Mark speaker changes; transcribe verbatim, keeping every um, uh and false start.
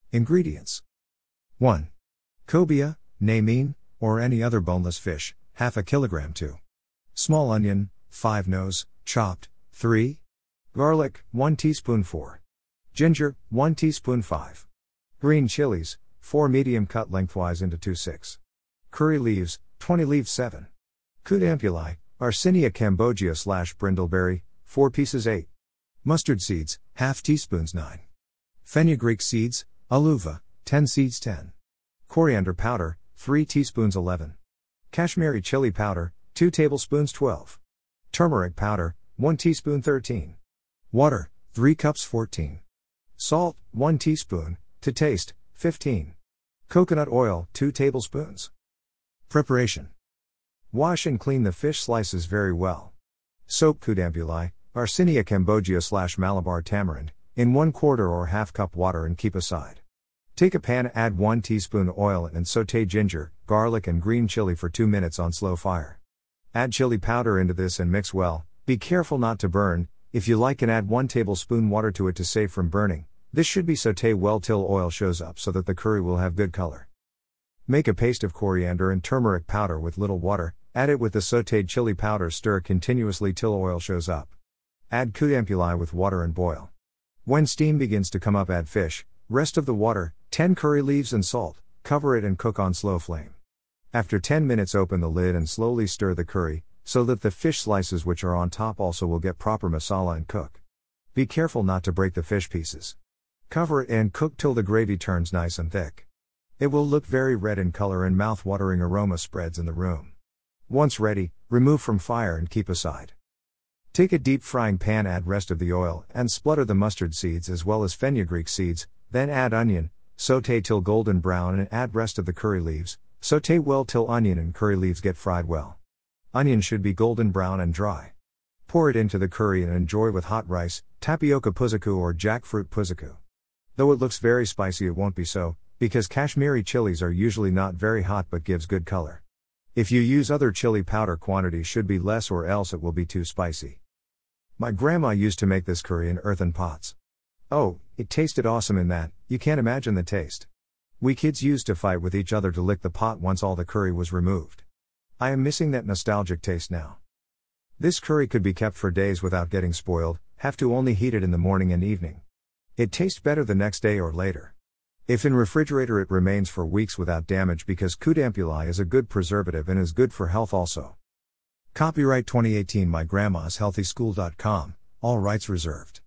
Speaker 1: Ingredients. one. Cobia, namine, or any other boneless fish, half a kilogram. two. Small onion, five nose, chopped. three. Garlic, one teaspoon. four. Ginger, one teaspoon. five. Green chilies, four medium cut lengthwise into two. six. Curry leaves, twenty leaves. seven. Kudampuli, Arsinia Cambogia slash brindleberry, four pieces. eight. Mustard seeds, half teaspoons. nine. Fenugreek seeds, aluva, ten seeds. ten. Coriander powder, three teaspoons. eleven. Kashmiri chili powder, two tablespoons. twelve. Turmeric powder, one teaspoon. thirteen. Water, three cups. fourteen. Salt, one teaspoon, to taste. fifteen. Coconut oil, two tablespoons. Preparation. Wash and clean the fish slices very well. Soak kudampuli, Arsinia Cambogia slash Malabar tamarind, in one quarter or half cup water and keep aside. Take a pan, add one teaspoon oil and sauté ginger, garlic and green chili for two minutes on slow fire. Add chili powder into this and mix well. Be careful not to burn. If you like, can add one tablespoon water to it to save from burning. This should be sauté well till oil shows up so that the curry will have good color. Make a paste of coriander and turmeric powder with little water, add it with the sautéed chili powder, stir continuously till oil shows up. Add kudampuli with water and boil. When steam begins to come up, add fish, rest of the water, ten curry leaves and salt, cover it and cook on slow flame. After ten minutes, open the lid and slowly stir the curry, so that the fish slices which are on top also will get proper masala and cook. Be careful not to break the fish pieces. Cover it and cook till the gravy turns nice and thick. It will look very red in color and mouth-watering aroma spreads in the room. Once ready, remove from fire and keep aside. Take a deep frying pan, add rest of the oil and splutter the mustard seeds as well as fenugreek seeds, then add onion, sauté till golden brown and add rest of the curry leaves, sauté well till onion and curry leaves get fried well. Onion should be golden brown and dry. Pour it into the curry and enjoy with hot rice, tapioca puzaku or jackfruit puzaku. Though it looks very spicy, it won't be so, because Kashmiri chilies are usually not very hot but gives good color. If you use other chili powder, quantity should be less or else it will be too spicy. My grandma used to make this curry in earthen pots. Oh, it tasted awesome in that, you can't imagine the taste. We kids used to fight with each other to lick the pot once all the curry was removed. I am missing that nostalgic taste now. This curry could be kept for days without getting spoiled, have to only heat it in the morning and evening. It tastes better the next day or later. If in refrigerator, it remains for weeks without damage because kudampuli is a good preservative and is good for health also. Copyright twenty eighteen My Grandma's Healthy School dot com, all rights reserved.